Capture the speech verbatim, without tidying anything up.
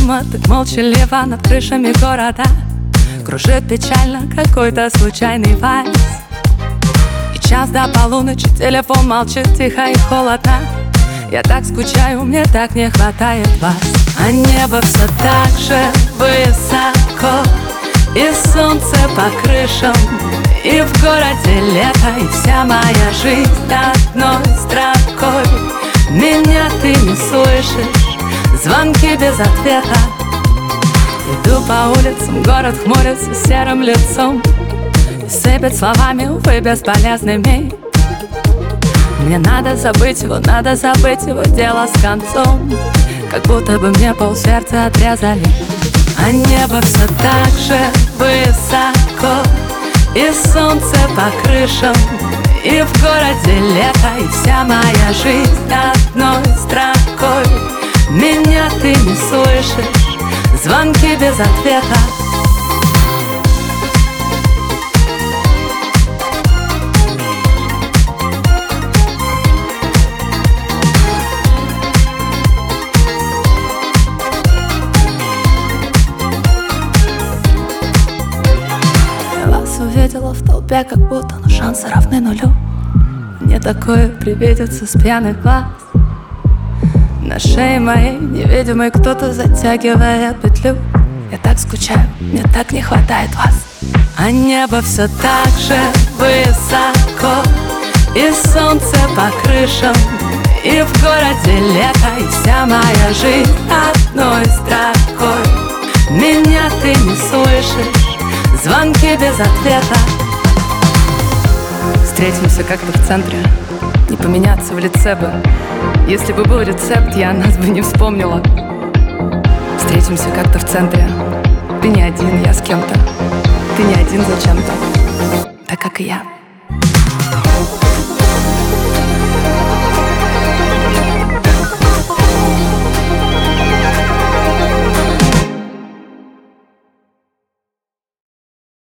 невидимо, так молчаливо над крышами города. Кружит печально какой-то случайный вальс. И час до полуночи телефон молчит тихо и холодно. Я так скучаю, мне так не хватает вас. А небо все так же высоко, и солнце по крышам, и в городе лето, и вся моя жизнь одной строкой. Меня ты не слышишь, звонки без ответа. Иду по улицам, город хмурится серым лицом и сыпет словами, увы, бесполезными. Мне надо забыть его, надо забыть его, дело с концом. Как будто бы мне полсердца отрезали. А небо все так же высоко, и солнце по крышам, и в городе лето, и вся моя жизнь одной строкой. Меня ты не слышишь, звонки без ответа. Увидела в толпе, как будто, но шансы равны нулю. Мне такое привидится с пьяных глаз. На шее моей невидимый кто-то затягивает петлю. Я так скучаю, мне так не хватает вас. А небо все так же высоко, и солнце по крышам, и в городе лето, и вся моя жизнь одной строкой. Меня ты не слышишь, звонки без ответа. Встретимся как-то в центре, не поменяться в лице бы. Если бы был рецепт, я нас бы не вспомнила. Встретимся как-то в центре. Ты не один, я с кем-то. Ты не один зачем-то, так как и я.